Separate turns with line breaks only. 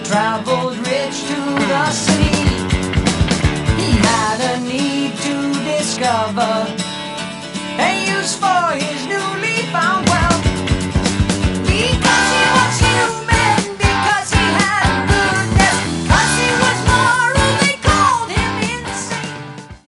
traveled rich to the sea. He had a need to discover a use for his